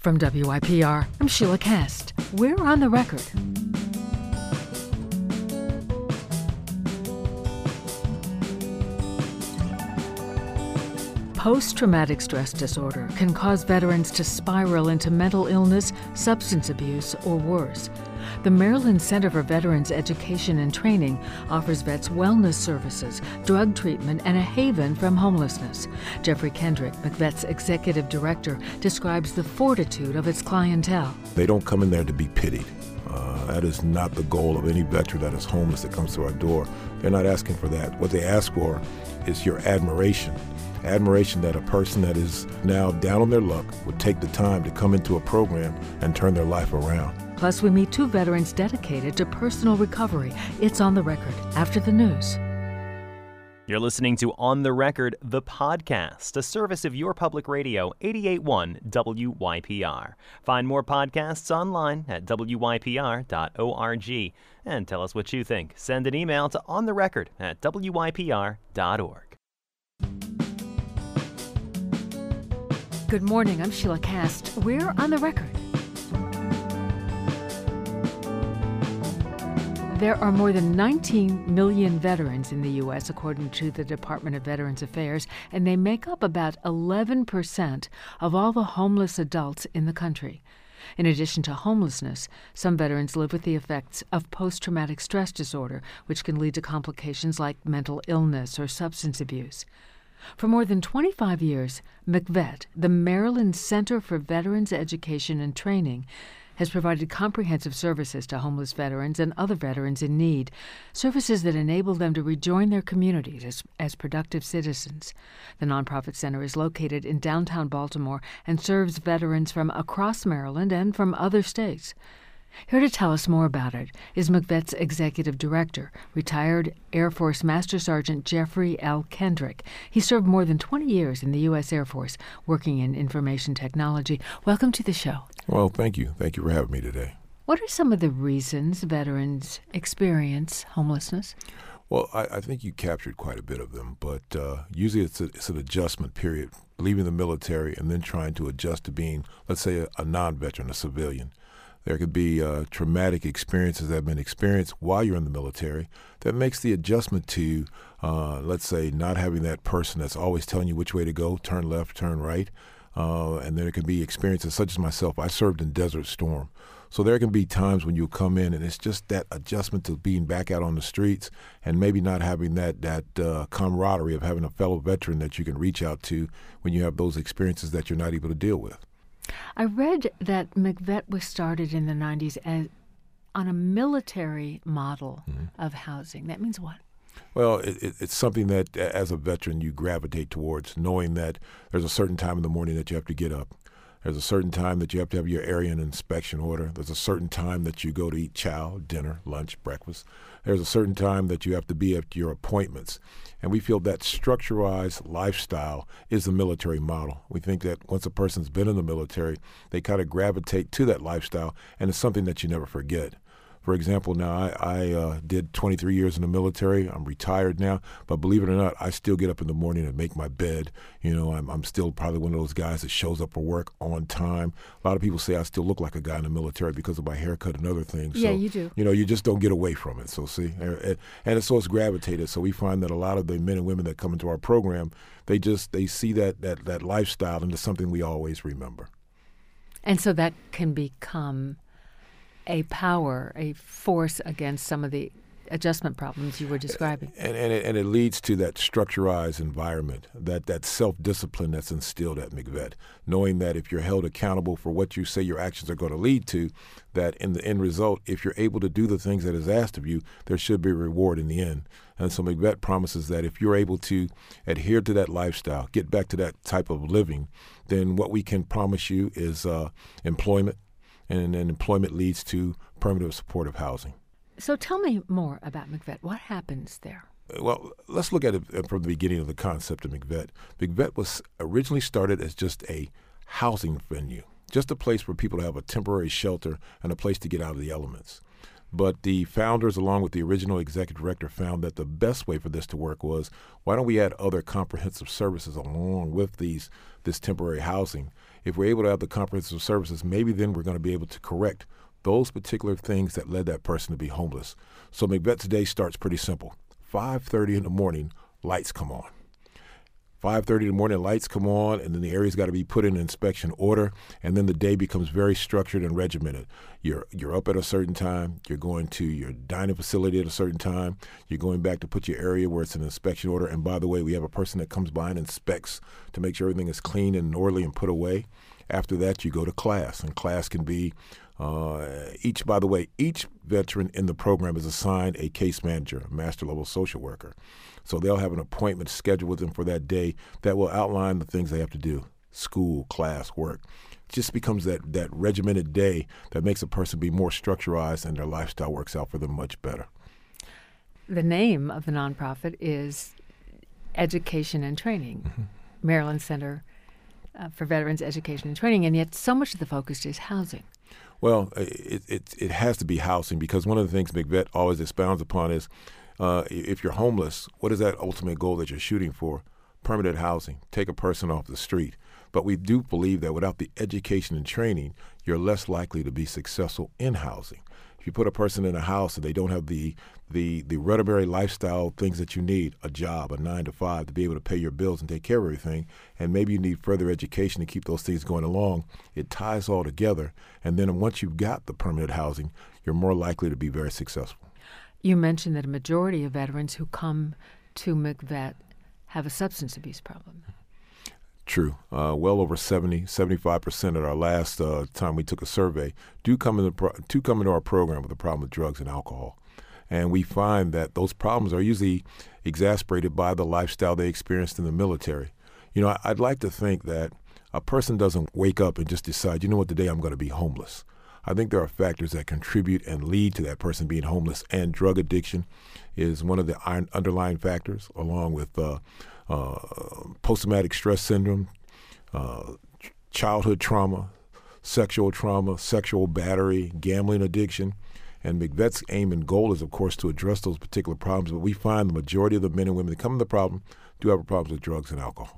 From WYPR, I'm Sheila Kast. We're on the record. Post-traumatic stress disorder can cause veterans to spiral into mental illness, substance abuse, or worse. The Maryland Center for Veterans Education and Training offers vets wellness services, drug treatment, and a haven from homelessness. Jeffrey Kendrick, McVet's executive director, describes the fortitude of its clientele. They don't come in there to be pitied. That is not the goal of any veteran that is homeless that comes to our door. They're not asking for that. What they ask for is your admiration. Admiration that a person that is now down on their luck would take the time to come into a program and turn their life around. Plus, we meet two veterans dedicated to personal recovery. It's On the Record after the news. You're listening to On the Record, the podcast, a service of your public radio, 88.1 WYPR. Find more podcasts online at wypr.org. And tell us what you think. Send an email to ontherecord@wypr.org. Good morning, I'm Sheila Kast. We're On the Record. There are more than 19 million veterans in the U.S., according to the Department of Veterans Affairs, and they make up about 11% of all the homeless adults in the country. In addition to homelessness, some veterans live with the effects of post-traumatic stress disorder, which can lead to complications like mental illness or substance abuse. For more than 25 years, McVet, the Maryland Center for Veterans Education and Training, has provided comprehensive services to homeless veterans and other veterans in need, services that enable them to rejoin their communities as productive citizens. The nonprofit center is located in downtown Baltimore and serves veterans from across Maryland and from other states. Here to tell us more about it is McVet's executive director, retired Air Force Master Sergeant Jeffrey L. Kendrick. He served more than 20 years in the U.S. Air Force, working in information technology. Welcome to the show. Well, thank you. Thank you for having me today. What are some of the reasons veterans experience homelessness? Well, I think you captured quite a bit of them, but usually it's an adjustment period, leaving the military and then trying to adjust to being, let's say, a non-veteran, a civilian. There could be traumatic experiences that have been experienced while you're in the military that makes the adjustment to, let's say, not having that person that's always telling you which way to go, turn left, turn right. And there can be experiences such as myself. I served in Desert Storm. So there can be times when you come in and it's just that adjustment to being back out on the streets and maybe not having that camaraderie of having a fellow veteran that you can reach out to when you have those experiences that you're not able to deal with. I read that McVet was started in the 90s on a military model of housing. That means what? Well, it's something that as a veteran you gravitate towards, knowing that there's a certain time in the morning that you have to get up. There's a certain time that you have to have your area and inspection order. There's a certain time that you go to eat chow, dinner, lunch, breakfast. There's a certain time that you have to be at your appointments. And we feel that structurized lifestyle is the military model. We think that once a person's been in the military, they kind of gravitate to that lifestyle, and it's something that you never forget. For example, now I did 23 years in the military. I'm retired now, but believe it or not, I still get up in the morning and make my bed. You know, I'm still probably one of those guys that shows up for work on time. A lot of people say I still look like a guy in the military because of my haircut and other things. Yeah, so, you do. You know, you just don't get away from it. So see, so it's gravitated. So we find that a lot of the men and women that come into our program, they see that lifestyle into something we always remember. And so that can become a force against some of the adjustment problems you were describing. And it leads to that structurized environment, that self-discipline that's instilled at McVet, knowing that if you're held accountable for what you say your actions are going to lead to, that in the end result, if you're able to do the things that is asked of you, there should be a reward in the end. And so McVet promises that if you're able to adhere to that lifestyle, get back to that type of living, then what we can promise you is employment, and then employment leads to permanent supportive housing. So tell me more about McVet. What happens there? Well, let's look at it from the beginning of the concept of McVet. McVet was originally started as just a housing venue, just a place for people to have a temporary shelter and a place to get out of the elements. But the founders, along with the original executive director, found that the best way for this to work was, why don't we add other comprehensive services along with this temporary housing? if we're able to have the comprehensive services, maybe then we're going to be able to correct those particular things that led that person to be homeless. So McVet's day starts pretty simple. 5:30 in the morning, lights come on. 5:30 in the morning, lights come on, and then the area's got to be put in inspection order, and then the day becomes very structured and regimented. You're up at a certain time. You're going to your dining facility at a certain time. You're going back to put your area where it's an inspection order. And by the way, we have a person that comes by and inspects to make sure everything is clean and orderly and put away. After that, you go to class, and class can be each veteran in the program is assigned a case manager, a master level social worker. So they'll have an appointment scheduled with them for that day that will outline the things they have to do: school, class, work. It just becomes that regimented day that makes a person be more structurized, and their lifestyle works out for them much better. The name of the nonprofit is Education and Training, Maryland Center for Veterans Education and Training, and yet so much of the focus is housing. Well, it has to be housing, because one of the things McVet always expounds upon is if you're homeless, what is that ultimate goal that you're shooting for? Permanent housing, take a person off the street. But we do believe that without the education and training, you're less likely to be successful in housing. If you put a person in a house and they don't have the rudimentary lifestyle things that you need, a job, a 9-to-5, to be able to pay your bills and take care of everything, and maybe you need further education to keep those things going along, it ties all together. And then once you've got the permanent housing, you're more likely to be very successful. You mentioned that a majority of veterans who come to McVet have a substance abuse problem. True. Well over 75% at our last time we took a survey do come into our program with a problem with drugs and alcohol. And we find that those problems are usually exacerbated by the lifestyle they experienced in the military. You know, I'd like to think that a person doesn't wake up and just decide, you know what, today I'm going to be homeless. I think there are factors that contribute and lead to that person being homeless, and drug addiction is one of the underlying factors, along with post-traumatic stress syndrome, childhood trauma, sexual battery, gambling addiction. And McVet's aim and goal is, of course, to address those particular problems. But we find the majority of the men and women that come to the problem do have problems with drugs and alcohol.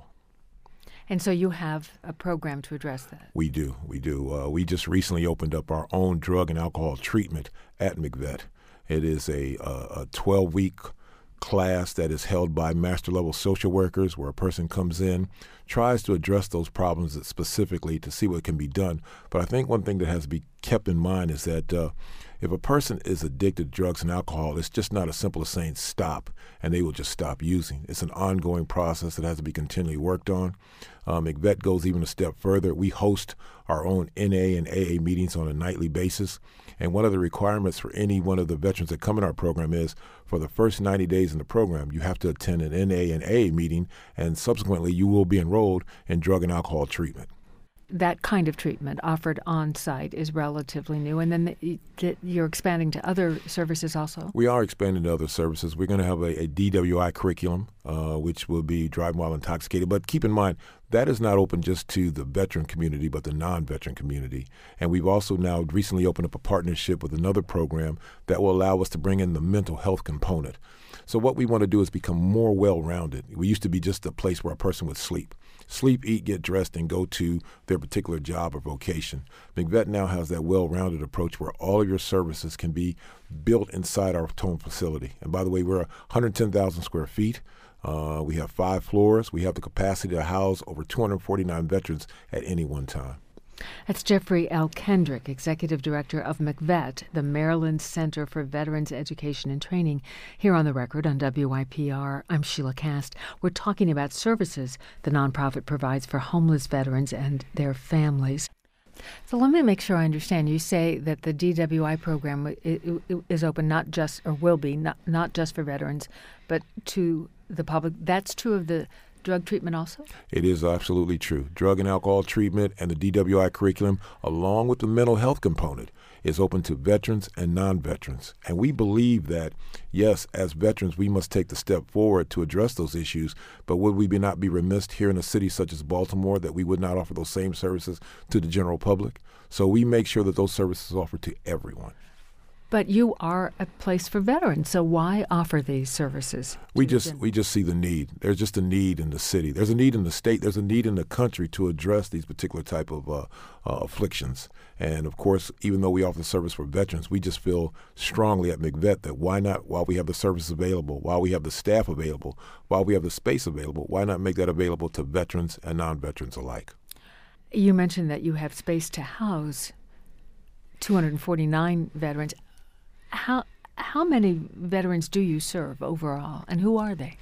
And so you have a program to address that? We do. We just recently opened up our own drug and alcohol treatment at McVet. It is a 12-week class that is held by master-level social workers, where a person comes in, tries to address those problems specifically to see what can be done. But I think one thing that has to be kept in mind is that if a person is addicted to drugs and alcohol, it's just not as simple as saying stop and they will just stop using. It's an ongoing process that has to be continually worked on. McVet goes even a step further. We host our own NA and AA meetings on a nightly basis. And one of the requirements for any one of the veterans that come in our program is for the first 90 days in the program, you have to attend an NA and AA meeting, and subsequently you will be enrolled in drug and alcohol treatment. That kind of treatment offered on-site is relatively new, and then you're expanding to other services also? We are expanding to other services. We're going to have a DWI curriculum, which will be driving while intoxicated. But keep in mind, that is not open just to the veteran community, but the non-veteran community. And we've also now recently opened up a partnership with another program that will allow us to bring in the mental health component. So what we want to do is become more well-rounded. We used to be just a place where a person would sleep, eat, get dressed, and go to their particular job or vocation. McVet now has that well-rounded approach where all of your services can be built inside our home facility. And by the way, we're 110,000 square feet. We have 5 floors. We have the capacity to house over 249 veterans at any one time. That's Jeffrey L. Kendrick, Executive Director of McVet, the Maryland Center for Veterans Education and Training, here on The Record on WYPR. I'm Sheila Cast. We're talking about services the nonprofit provides for homeless veterans and their families. So let me make sure I understand. You say that the DWI program is open not just, or will be, not just for veterans, but to the public. That's true of the drug treatment also? It is absolutely true. Drug and alcohol treatment and the DWI curriculum, along with the mental health component, is open to veterans and non-veterans. And we believe that, yes, as veterans, we must take the step forward to address those issues, but would we not be remiss here in a city such as Baltimore that we would not offer those same services to the general public? So we make sure that those services are offered to everyone. But you are a place for veterans, so why offer these services? We just see the need. There's just a need in the city. There's a need in the state. There's a need in the country to address these particular type of afflictions. And, of course, even though we offer the service for veterans, we just feel strongly at McVet that why not, while we have the services available, while we have the staff available, while we have the space available, why not make that available to veterans and non-veterans alike? You mentioned that you have space to house 249 veterans. How many veterans do you serve overall, and who are they?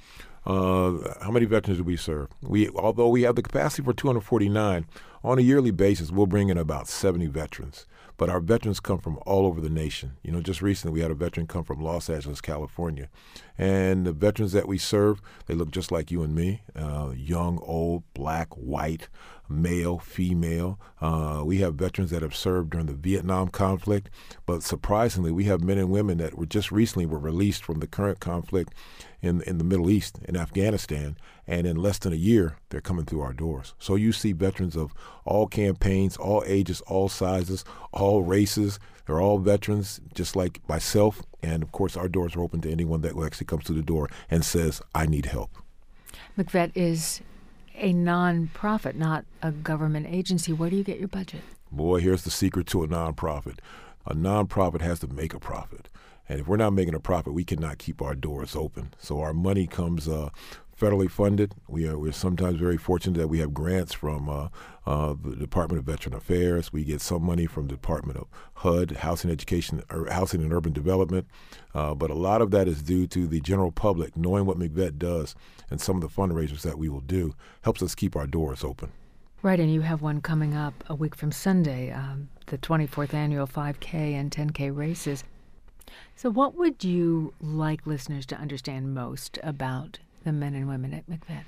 How many veterans do we serve? Although we have the capacity for 249, on a yearly basis, we'll bring in about 70 veterans. But our veterans come from all over the nation. You know, just recently we had a veteran come from Los Angeles, California. And the veterans that we serve, they look just like you and me, young, old, black, white, male, female. We have veterans that have served during the Vietnam conflict. But surprisingly, we have men and women that were just recently released from the current conflict in the Middle East, in Afghanistan, and in less than a year, they're coming through our doors. So you see veterans of all campaigns, all ages, all sizes, all races. They're all veterans, just like myself. And, of course, our doors are open to anyone that actually comes through the door and says, I need help. McVet is a nonprofit, not a government agency. Where do you get your budget? Boy, here's the secret to a nonprofit. A nonprofit has to make a profit. And if we're not making a profit, we cannot keep our doors open. So our money comes federally funded. We're sometimes very fortunate that we have grants from the Department of Veteran Affairs. We get some money from the Department of HUD, Housing and Urban Development. But a lot of that is due to the general public knowing what McVet does, and some of the fundraisers that we will do helps us keep our doors open. Right, and you have one coming up a week from Sunday, the 24th annual 5K and 10K races. So what would you like listeners to understand most about the men and women at McVet?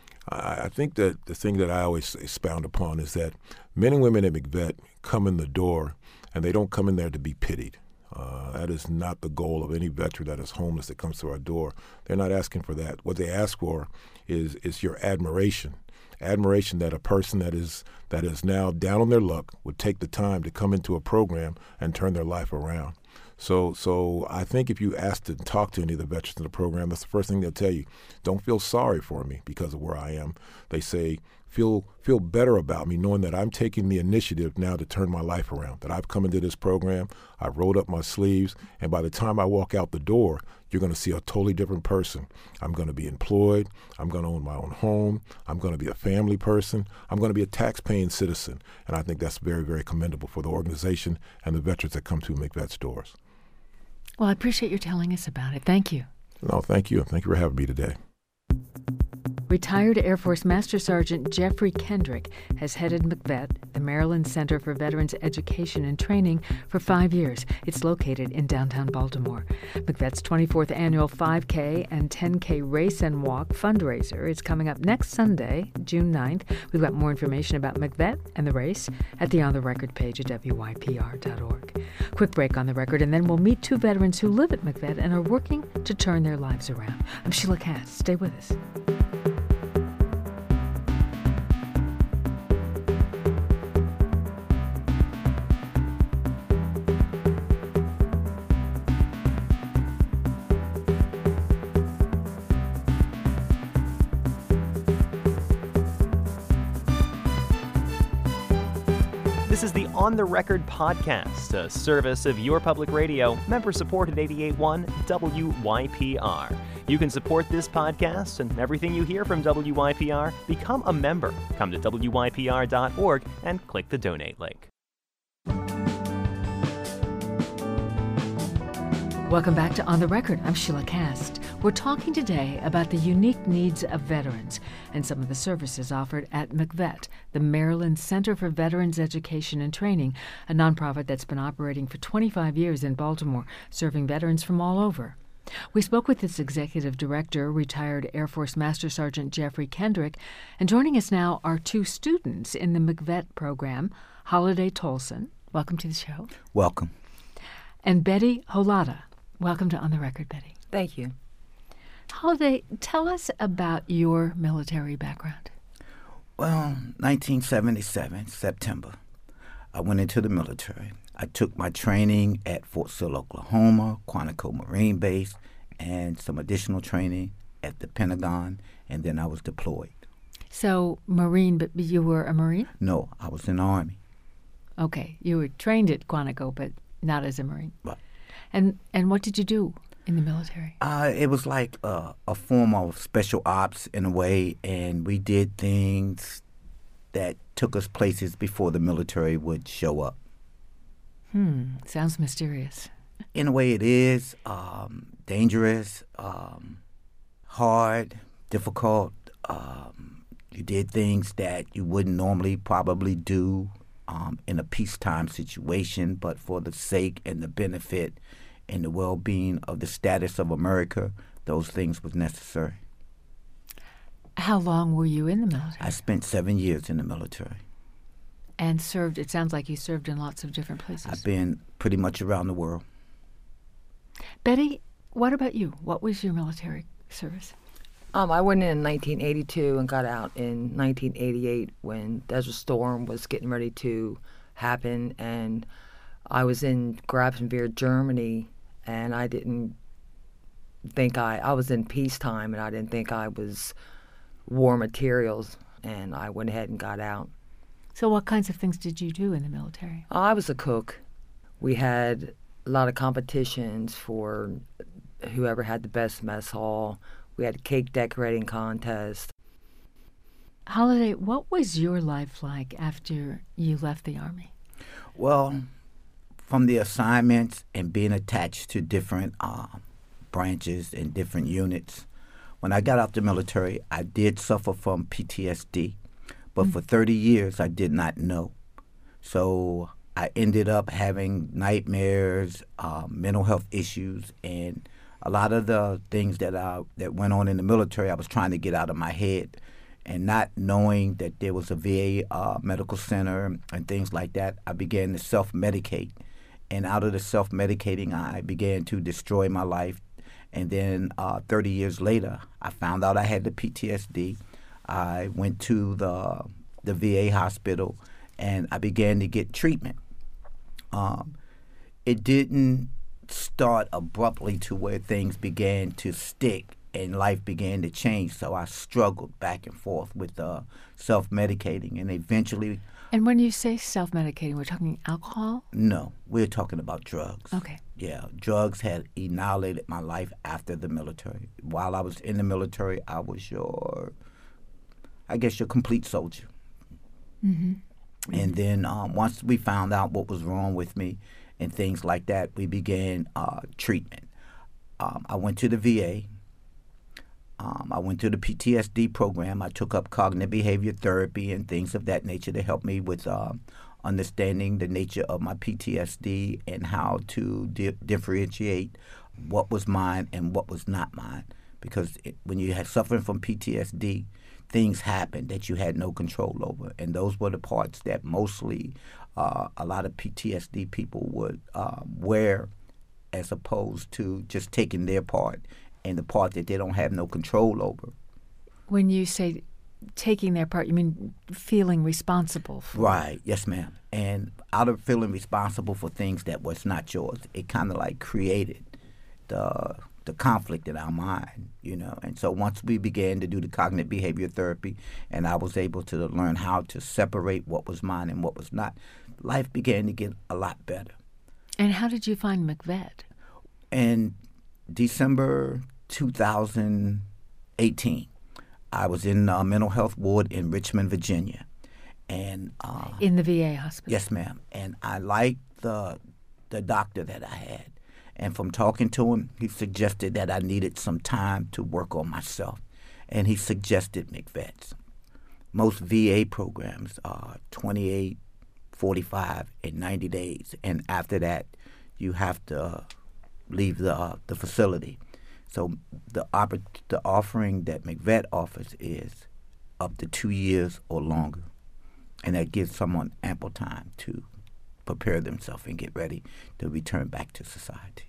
I think that the thing that I always expound upon is that men and women at McVet come in the door, and they don't come in there to be pitied. That is not the goal of any veteran that is homeless that comes to our door. They're not asking for that. What they ask for is your admiration. Admiration that a person that is now down on their luck would take the time to come into a program and turn their life around. So I think if you ask to talk to any of the veterans in the program, that's the first thing they'll tell you. Don't feel sorry for me because of where I am. They say, feel better about me knowing that I'm taking the initiative now to turn my life around, that I've come into this program, I've rolled up my sleeves, and by the time I walk out the door, you're going to see a totally different person. I'm going to be employed. I'm going to own my own home. I'm going to be a family person. I'm going to be a tax-paying citizen. And I think that's very, very commendable for the organization and the veterans that come to McVet's doors. Well, I appreciate your telling us about it. Thank you. No, thank you. Thank you for having me today. Retired Air Force Master Sergeant Jeffrey Kendrick has headed McVet, the Maryland Center for Veterans Education and Training, for 5 years. It's located in downtown Baltimore. McVet's 24th annual 5K and 10K Race and Walk fundraiser is coming up next Sunday, June 9th. We've got more information about McVet and the race at the On the Record page at WYPR.org. Quick break on the record, and then we'll meet two veterans who live at McVet and are working to turn their lives around. I'm Sheila Katz. Stay with us. This is the On the Record podcast, a service of your public radio, member-supported 88.1 WYPR. You can support this podcast and everything you hear from WYPR. Become a member. Come to WYPR.org and click the donate link. Welcome back to On the Record. I'm Sheila Kast. We're talking today about the unique needs of veterans and some of the services offered at McVet, the Maryland Center for Veterans Education and Training, a nonprofit that's been operating for 25 years in Baltimore, serving veterans from all over. We spoke with its executive director, retired Air Force Master Sergeant Jeffrey Kendrick, and joining us now are two students in the McVet program, Holiday Tolson. Welcome to the show. Welcome. And Betty Holada. Welcome to On the Record, Betty. Thank you. Holiday, tell us about your military background. Well, 1977, September. I went into the military. I took my training at Fort Sill, Oklahoma, Quantico Marine Base, and some additional training at the Pentagon, and then I was deployed. So, Marine, but you were a Marine? No, I was in the Army. Okay. You were trained at Quantico, but not as a Marine. Right. And what did you do in the military? It was like a form of special ops in a way, and we did things that took us places before the military would show up. Sounds mysterious. In a way, it is dangerous, hard, difficult. You did things that you wouldn't normally probably do in a peacetime situation, but for the sake and the benefit and the well-being of the status of America, those things was necessary. How long were you in the military? I spent 7 years in the military. And served, it sounds like you served in lots of different places. I've been pretty much around the world. Betty, what about you? What was your military service? I went in 1982 and got out in 1988 when Desert Storm was getting ready to happen, and I was in Grafenwehr, Germany, and I didn't think I was in peacetime, and I didn't think I was war materials, and I went ahead and got out. So what kinds of things did you do in the military? I was a cook. We had a lot of competitions for whoever had the best mess hall. We had a cake decorating contest. Holiday, what was your life like after you left the Army? Well, from the assignments and being attached to different branches and different units, when I got out the military, I did suffer from PTSD, but for 30 years I did not know. So I ended up having nightmares, mental health issues, and a lot of the things that went on in the military, I was trying to get out of my head. And not knowing that there was a VA medical center and things like that, I began to self-medicate. And out of the self-medicating, I began to destroy my life. And then 30 years later, I found out I had the PTSD. I went to the VA hospital, and I began to get treatment. It didn't start abruptly to where things began to stick and life began to change. So I struggled back and forth with self-medicating, and eventually... And when you say self-medicating, we're talking alcohol? No, we're talking about drugs. Okay. Yeah, drugs had annihilated my life after the military. While I was in the military, I was your complete soldier. Mm-hmm. And then once we found out what was wrong with me and things like that, we began treatment. I went to the VA. I went to the PTSD program. I took up cognitive behavior therapy and things of that nature to help me with understanding the nature of my PTSD and how to differentiate what was mine and what was not mine. Because when you had suffering from PTSD, things happened that you had no control over. And those were the parts that mostly a lot of PTSD people would wear, as opposed to just taking their part and the part that they don't have no control over. When you say taking their part, you mean feeling responsible for? Right, yes, ma'am. And out of feeling responsible for things that was not yours, it kind of like created the conflict in our mind, you know. And so once we began to do the cognitive behavior therapy and I was able to learn how to separate what was mine and what was not, life began to get a lot better. And how did you find McVet? In December 2018, I was in a mental health ward in Richmond, Virginia. And in the VA hospital? Yes, ma'am. And I liked the doctor that I had. And from talking to him, he suggested that I needed some time to work on myself. And he suggested McVets. Most VA programs are 28, 45, and 90 days. And after that, you have to leave the facility. So the offering that McVet offers is up to 2 years or longer. And that gives someone ample time to prepare themselves and get ready to return back to society.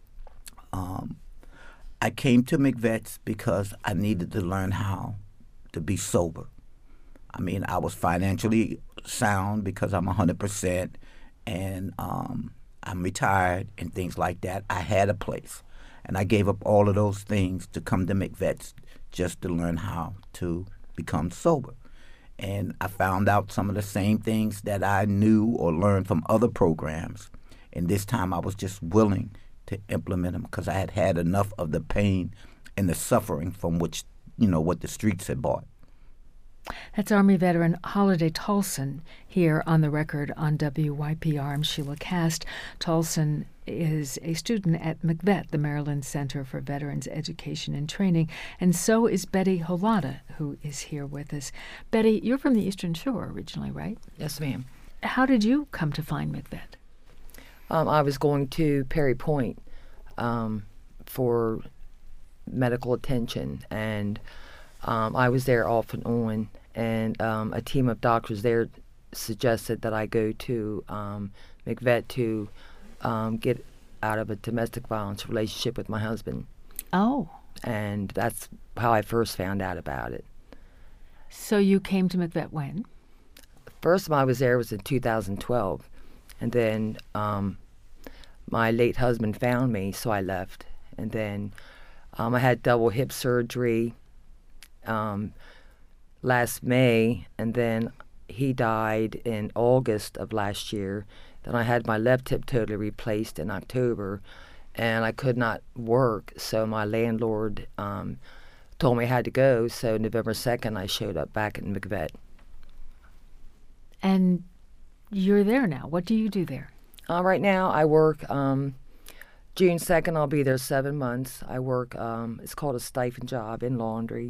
I came to McVets because I needed to learn how to be sober. I mean, I was financially sound because I'm 100%, and I'm retired and things like that. I had a place, and I gave up all of those things to come to McVet's just to learn how to become sober. And I found out some of the same things that I knew or learned from other programs, and this time I was just willing to implement them because I had had enough of the pain and the suffering from which, what the streets had brought. That's Army veteran Holiday Tolson here on the record on WYPR. I'm Sheila Cast. Tolson is a student at McVet, the Maryland Center for Veterans Education and Training, and so is Betty Holada, who is here with us. Betty, you're from the Eastern Shore originally, right? Yes, ma'am. How did you come to find McVet? I was going to Perry Point for medical attention, and I was there off and on, and a team of doctors there suggested that I go to McVet to get out of a domestic violence relationship with my husband. Oh. And that's how I first found out about it. So you came to McVet when? First time I was there was in 2012, and then my late husband found me, so I left. And then I had double hip surgery last May, and then he died in August of last year. Then I had my left hip totally replaced in October, and I could not work, so my landlord told me I had to go, so November 2nd I showed up back in McVet. And you're there now. What do you do there? Right now I work, June 2nd I'll be there 7 months. I work, it's called a stipend job in laundry.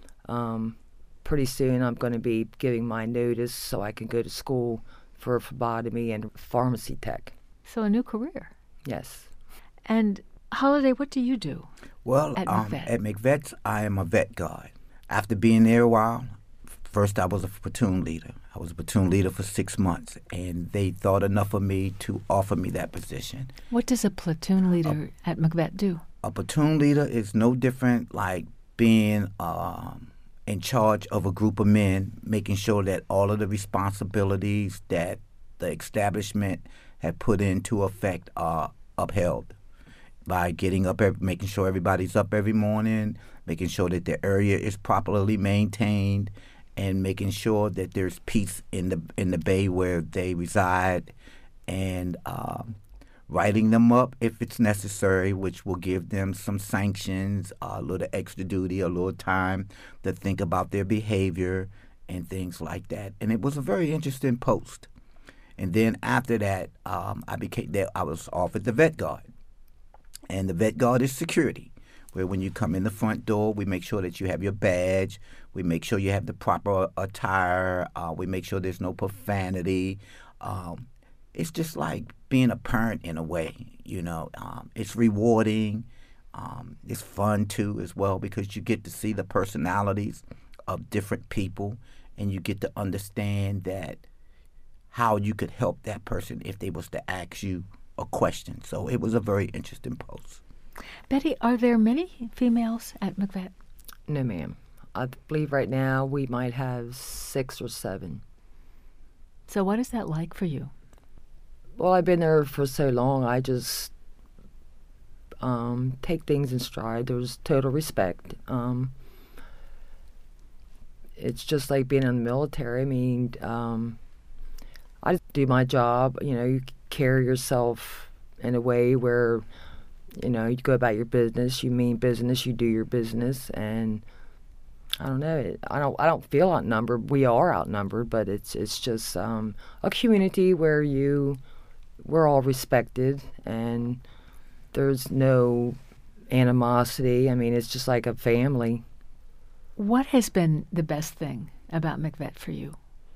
Pretty soon I'm going to be giving my notice so I can go to school for phlebotomy and pharmacy tech. So a new career. Yes. And Holiday, what do you do? Well, at McVet? At McVet's, I am a vet guard. After being there a while, first I was a platoon leader. I was a platoon leader for 6 months, and they thought enough of me to offer me that position. What does a platoon leader at McVet do? A platoon leader is no different like being in charge of a group of men, making sure that all of the responsibilities that the establishment had put into effect are upheld by getting up, making sure everybody's up every morning, making sure that the area is properly maintained, and making sure that there's peace in the bay where they reside, and writing them up if it's necessary, which will give them some sanctions, a little extra duty, a little time to think about their behavior and things like that. And it was a very interesting post. And then after that, I was offered the vet guard. And the vet guard is security, where when you come in the front door, we make sure that you have your badge. We make sure you have the proper attire. We make sure there's no profanity. It's just like being a parent in a way, It's rewarding. It's fun, too, as well, because you get to see the personalities of different people, and you get to understand that how you could help that person if they was to ask you a question. So it was a very interesting post. Betty, are there many females at McVet? No, ma'am. I believe right now we might have 6 or 7. So what is that like for you? Well, I've been there for so long, I just take things in stride. There's total respect. It's just like being in the military. I mean, I do my job. You carry yourself in a way where, you go about your business, you mean business, you do your business, and I don't know. I don't feel outnumbered. We are outnumbered, but it's just a community where we're all respected, and there's no animosity. I mean, it's just like a family. What has been the best thing about McVet for you?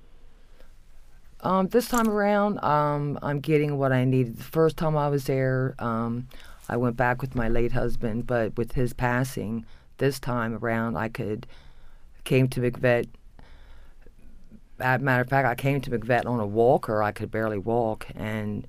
This time around, I'm getting what I needed. The first time I was there, I went back with my late husband, but with his passing, this time around, came to McVet. As a matter of fact, I came to McVet on a walker. I could barely walk, and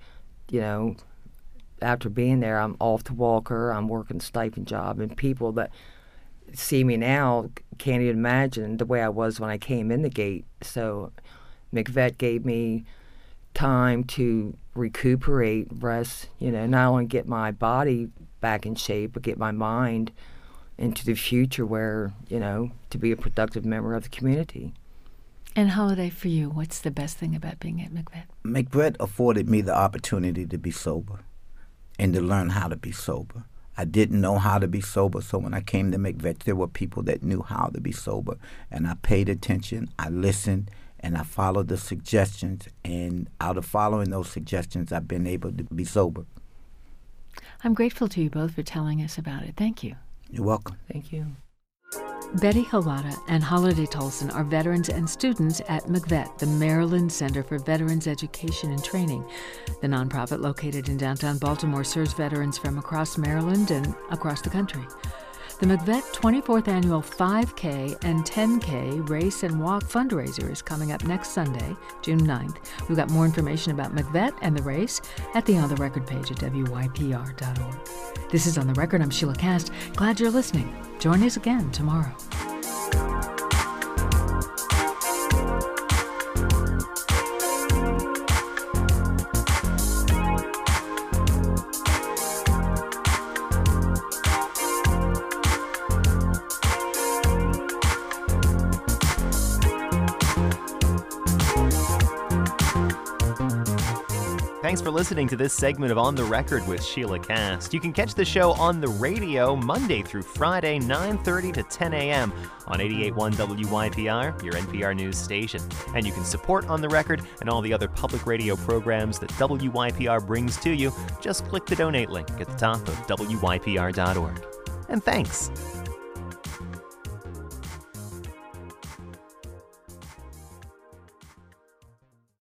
after being there, I'm off the walker. I'm working a stipend job, and people that see me now can't even imagine the way I was when I came in the gate. So McVet gave me time to recuperate, rest, not only get my body back in shape, but get my mind into the future where, to be a productive member of the community. And Holiday, for you, what's the best thing about being at McVet? McVet afforded me the opportunity to be sober and to learn how to be sober. I didn't know how to be sober, so when I came to McVet, there were people that knew how to be sober, and I paid attention, I listened, and I followed the suggestions, and out of following those suggestions, I've been able to be sober. I'm grateful to you both for telling us about it. Thank you. You're welcome. Thank you. Betty Halata and Holiday Tolson are veterans and students at McVet, the Maryland Center for Veterans Education and Training. The nonprofit located in downtown Baltimore serves veterans from across Maryland and across the country. The McVet 24th Annual 5K and 10K Race and Walk fundraiser is coming up next Sunday, June 9th. We've got more information about McVet and the race at the On the Record page at WYPR.org. This is On the Record. I'm Sheila Cast. Glad you're listening. Join us again tomorrow. Thanks for listening to this segment of On the Record with Sheila Cast. You can catch the show on the radio Monday through Friday, 9:30 to 10 a.m. on 88.1 WYPR, your NPR news station. And you can support On the Record and all the other public radio programs that WYPR brings to you. Just click the donate link at the top of WYPR.org. And thanks.